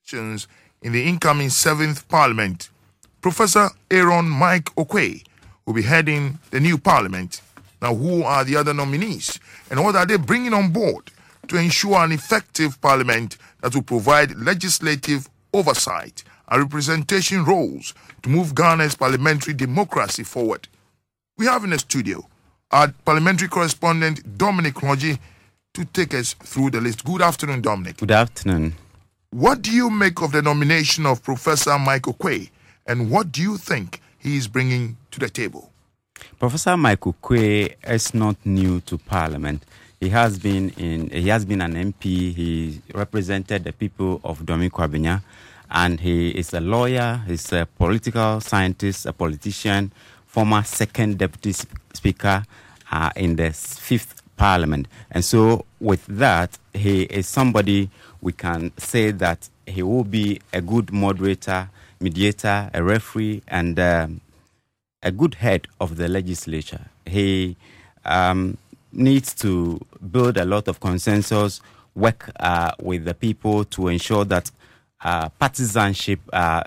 in the incoming 7th Parliament. Professor Aaron Mike Oquaye will be heading the new Parliament. Now, who are the other nominees and what are they bringing on board to ensure an effective Parliament that will provide legislative oversight and representation roles to move Ghana's parliamentary democracy forward? We have in the studio our parliamentary correspondent Dominic Rogi to take us through the list. Good afternoon, Dominic. Good afternoon. What do you make of the nomination of Professor Mike Oquaye, and what do you think he is bringing to the table? Professor Mike Oquaye is not new to Parliament. He has been an MP. He represented the people of Domi Kwabena, and he is a lawyer. He's a political scientist, a politician, former second deputy speaker in the 5th Parliament. And so with that, he is somebody we can say that he will be a good moderator, mediator, a referee, and a good head of the legislature. He needs to build a lot of consensus, work with the people to ensure that partisanship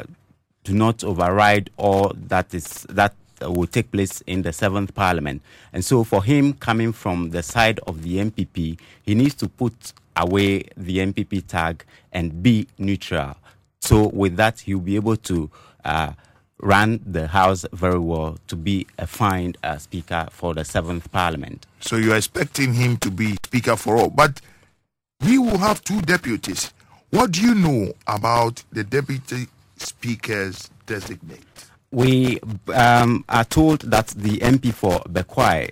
do not override all that will take place in the 7th Parliament. And so for him coming from the side of the MPP, he needs to put away the MPP tag and be neutral. So with that, he'll be able to run the House very well to be a fine speaker for the 7th Parliament. So you're expecting him to be speaker for all. But we will have 2 deputies. What do you know about the deputy speakers designate? We are told that the MP for Bekwai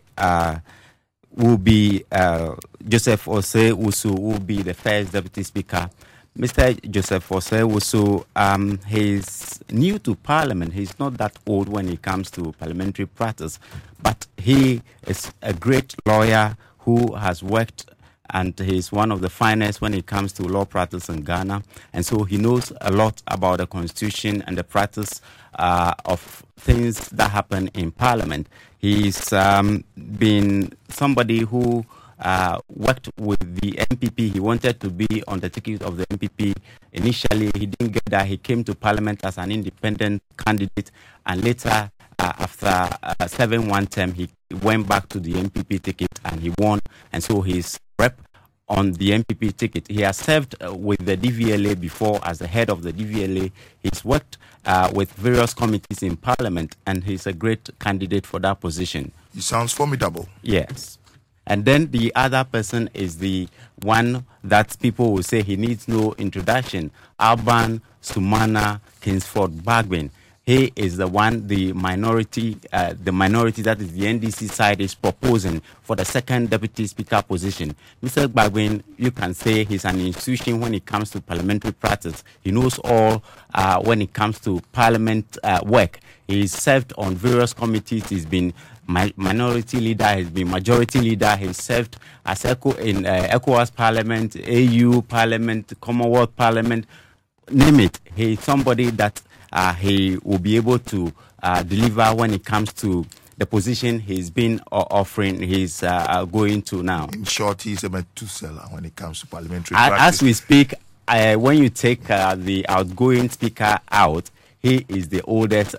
will be Joseph Osei Wusu, will be the first deputy speaker. Mr. Joseph Osei Wusu, he's new to Parliament. He's not that old when it comes to parliamentary practice, but he is a great lawyer who has worked, and he's one of the finest when it comes to law practice in Ghana. And so he knows a lot about the constitution and the practice of things that happen in Parliament. He's been somebody who worked with the MPP. He wanted to be on the ticket of the MPP. Initially, he didn't get that. He came to Parliament as an independent candidate, and later, after serving one term, he went back to the MPP ticket and he won. And so he's rep on the MPP ticket. He has served with the DVLA before as the head of the DVLA. He's worked with various committees in Parliament, and he's a great candidate for that position. He sounds formidable. Yes. And then the other person is the one that people will say he needs no introduction, Alban Sumana Kingsford Bagbin. He is the one the minority that is the NDC side is proposing for the second deputy speaker position. Mr. Bagbin, you can say he's an institution when it comes to parliamentary practice. He knows all when it comes to parliament work. He's served on various committees. He's been minority leader, he's been majority leader. He's served as in ECOWAS Parliament, AU Parliament, Commonwealth Parliament, name it. He's somebody that he will be able to deliver when it comes to the position he's been offering, he's going to now. In short, he's a Methuselah when it comes to parliamentary practice. As we speak, when you take the outgoing speaker out, he is the oldest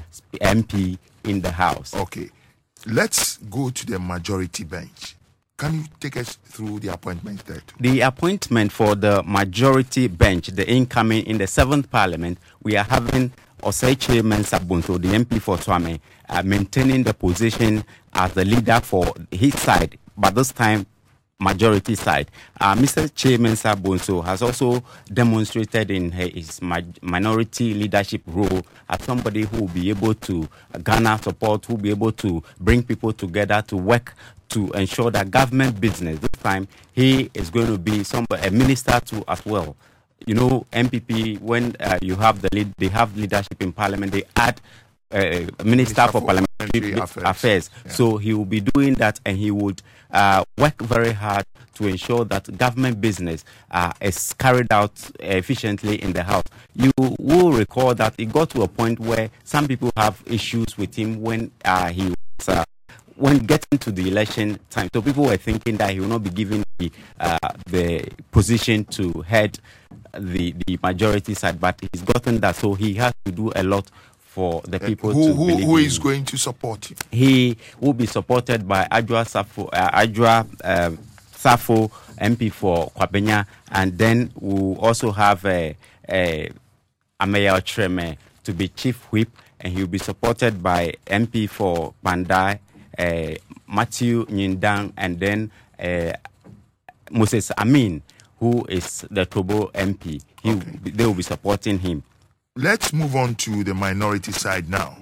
MP in the House. Okay. Let's go to the majority bench. Can you take us through the appointment there too? The appointment for the majority bench, the incoming in the 7th Parliament, we are having Osei Mensah Bonsu, the MP for Twame, maintaining the position as the leader for his side, but this time majority side. Mr. Mensah Bonsu has also demonstrated in his minority leadership role as somebody who will be able to garner support, who will be able to bring people together to work to ensure that government business. This time, he is going to be a minister too as well. You know, MPP, when you have they have leadership in Parliament, they add Minister for Parliamentary Affairs. Yeah. So he will be doing that, and he would work very hard to ensure that government business is carried out efficiently in the House. You will recall that it got to a point where some people have issues with him when he was when getting to the election time, so people were thinking that he will not be given the position to head the majority side, but he's gotten that, so he has to do a lot for the people. Who is going to support him? He will be supported by Adwoa Safo, MP for Kwabenya, and then we'll also have Ameya Otreme to be chief whip, and he'll be supported by MP for Bandai, Matthew Nyindang, and then Moses Amin, who is the Tobo MP. They will be supporting him. Let's move on to the minority side now.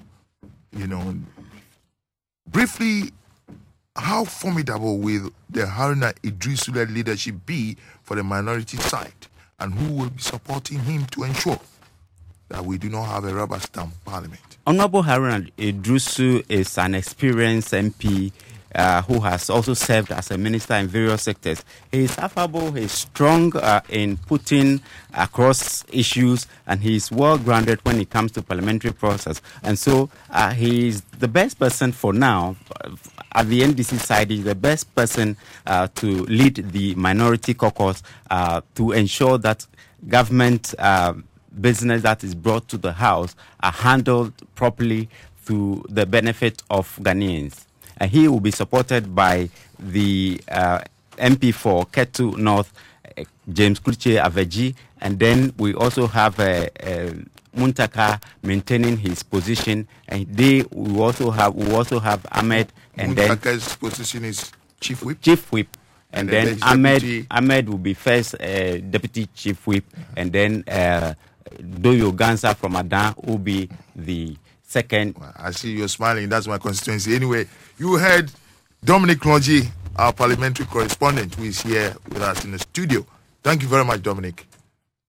Briefly, how formidable will the Haruna Iddrisu-led leadership be for the minority side, and who will be supporting him to ensure that we do not have a rubber stamp parliament? Honorable Haruna Iddrisu is an experienced MP who has also served as a minister in various sectors. He is affable, he is strong in putting across issues, and he is well-grounded when it comes to parliamentary process. And so he is the best person for now. At the NDC side, he's the best person to lead the minority caucus to ensure that government business that is brought to the House are handled properly to the benefit of Ghanaians. He will be supported by the MP for Ketu North, James Kuche Aveji, and then we also have Muntaka maintaining his position, and we also have Ahmed, and Muntaka's position is chief whip. Chief whip, and then Ahmed will be first deputy chief whip, and then Doyo Gansa from Adan will be the second. I see you're smiling. That's my constituency. Anyway, you heard Dominic Logie, our parliamentary correspondent, who is here with us in the studio. Thank you very much, Dominic.